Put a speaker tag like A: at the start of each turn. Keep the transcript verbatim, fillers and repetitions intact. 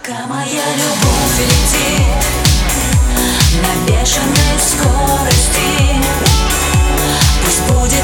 A: Пока моя любовь летит на бешеной скорости, пусть будет